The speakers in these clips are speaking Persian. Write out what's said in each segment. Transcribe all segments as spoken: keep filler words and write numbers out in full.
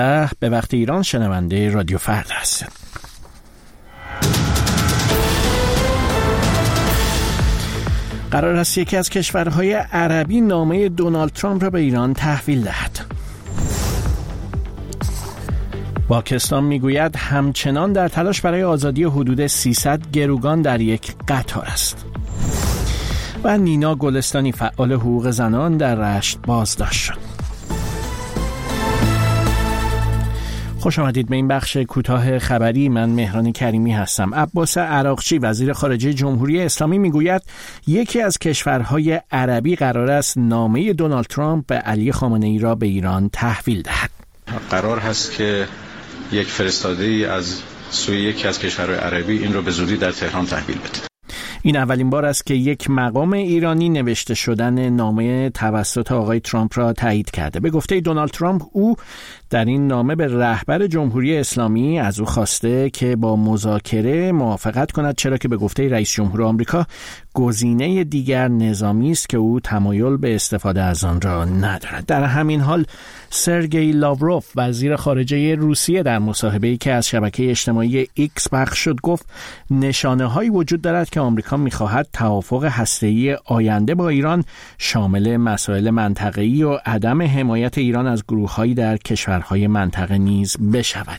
به وقت ایران شنونده رادیو فردا هستید. قرار است یکی از کشورهای عربی نامه دونالد ترامپ را به ایران تحویل دهد. پاکستان میگوید همچنان در تلاش برای آزادی حدود سیصد گروگان در یک قطار است. و نینا گلستانی فعال حقوق زنان در رشت بازداشت شد. خوش آمدید به این بخش کوتاه خبری. من مهران کریمی هستم. عباس عراقچی وزیر خارجه جمهوری اسلامی میگوید یکی از کشورهای عربی قرار است نامه دونالد ترامپ به علی خامنه‌ای را به ایران تحویل دهد. قرار هست که یک فرستاده‌ای از سوی یکی از کشورهای عربی این را به زودی در تهران تحویل بده. این اولین بار است که یک مقام ایرانی نوشته شدن نامه توسط آقای ترامپ را تایید کرده. به گفته دونالد ترامپ، او در این نامه به رهبر جمهوری اسلامی از او خواسته که با مذاکره موافقت کند، چرا که به گفته رئیس جمهور آمریکا گزینه دیگر نظامی است که او تمایل به استفاده از آن را ندارد. در همین حال سرگئی لاوروف وزیر خارجه روسیه در مصاحبه‌ای که از شبکه اجتماعی ایکس پخش شد گفت نشانه‌هایی وجود دارد که آمریکا می‌خواهد توافق هسته‌ای آینده با ایران شامل مسائل منطقه‌ای و عدم حمایت ایران از گروه‌هایی در کشورهای منطقه نیز بشود.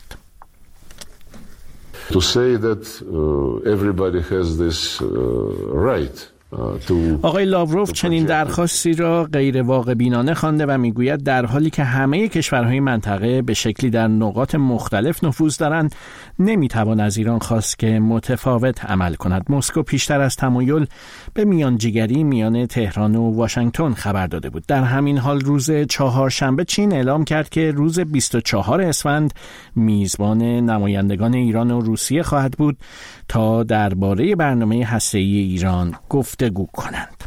To say that uh, everybody has this uh, right. آقای لاوروف چنین درخواستی را غیر واقع بینانه خوانده و میگوید در حالی که همه کشورهای منطقه به شکلی در نقاط مختلف نفوذ دارند، نمیتوان از ایران خواست که متفاوت عمل کند. مسکو پیشتر از تمایل به میانجیگری میان تهران و واشنگتن خبر داده بود. در همین حال روز چهارشنبه چین اعلام کرد که روز بیست و چهارم اسفند میزبان نمایندگان ایران و روسیه خواهد بود تا درباره برنامه هسته‌ای ایران گفتگو کنند.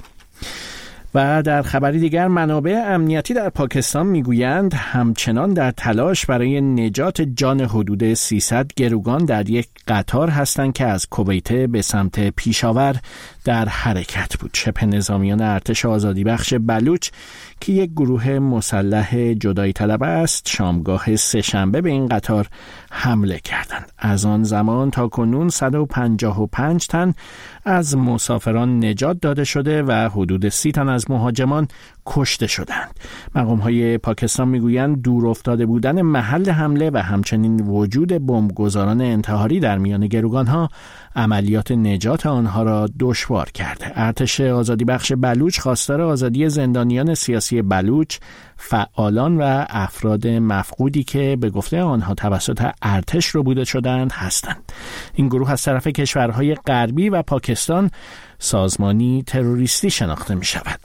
و در خبری دیگر منابع امنیتی در پاکستان میگویند همچنان در تلاش برای نجات جان حدود سیصد گروگان در یک قطار هستند که از کویت به سمت پیشاور در حرکت بود. شبه نظامیان ارتش آزادی بخش بلوچ که یک گروه مسلح جدایی طلب است، شامگاه سه‌شنبه به این قطار حمله کردند. از آن زمان تا کنون صد و پنجاه و پنج تن از مسافران نجات داده شده و حدود سی تن از مهاجمان کشته شدند. مقام‌های پاکستان میگویند دور افتاده بودن محل حمله و همچنین وجود بمبگذاران انتحاری در میان گروگان‌ها عملیات نجات آنها را دشوار کرده. ارتش آزادی بخش بلوچ خواستار آزادی زندانیان سیاسی بلوچ، فعالان و افراد مفقودی که به گفته آنها توسط ارتش ربوده شدند هستند. این گروه از طرف کشورهای غربی و پاکستان سازمانی تروریستی شناخته می شود.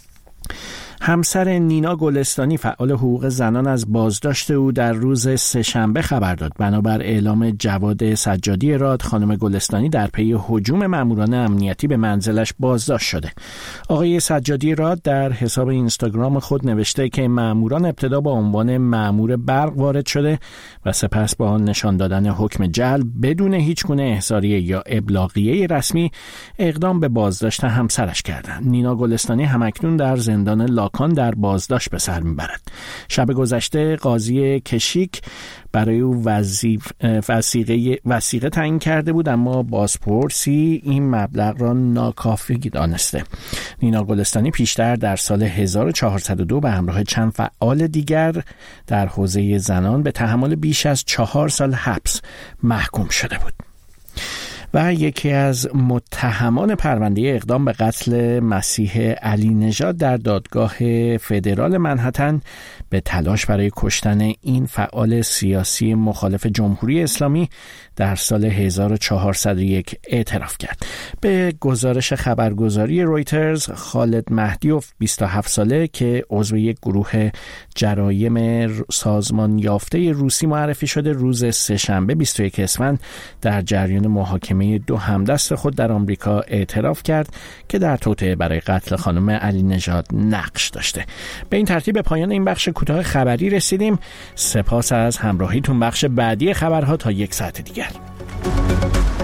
همسر نینا گلستانی فعال حقوق زنان از بازداشت او در روز سه‌شنبه خبر داد. بنابر اعلام جواد سجادی راد، خانم گلستانی در پی هجوم ماموران امنیتی به منزلش بازداشت شده. آقای سجادی راد در حساب اینستاگرام خود نوشته که ماموران ابتدا با عنوان مامور برق وارد شده و سپس با نشان دادن حکم جلب بدون هیچ گونه احضاریه یا ابلاغیه رسمی اقدام به بازداشت همسرش کردند. نینا گلستانی همکنون در زندان لاکان در بازداشت به سر میبرد. شب گذشته قاضی کشیک برای او وثیقه وثیقه تعیین کرده بود، اما بازپرسی این مبلغ را ناکافی دانسته. نینا گلستانی پیشتر در سال هزار و چهارصد و دو به همراه چند فعال دیگر در حوزه زنان به تحمل بیش از چهار سال حبس محکوم شده بود. و یکی از متهمان پرونده اقدام به قتل مسیح علی نژاد در دادگاه فدرال منهتن به تلاش برای کشتن این فعال سیاسی مخالف جمهوری اسلامی در سال هزار و چهارصد و یک اعتراف کرد. به گزارش خبرگزاری رویترز، خالد مهدیوف بیست و هفت ساله که عضو یک گروه جرایم سازمان یافته روسی معرفی شده، روز سه‌شنبه بیست و یک اسفند در جریان محاکمه دو همدست خود در آمریکا اعتراف کرد که در توطئه برای قتل خانم علی نژاد نقش داشته. به این ترتیب به پایان این بخش کوتاه خبری رسیدیم. سپاس از همراهیتون. بخش بعدی خبرها تا یک ساعت دیگر.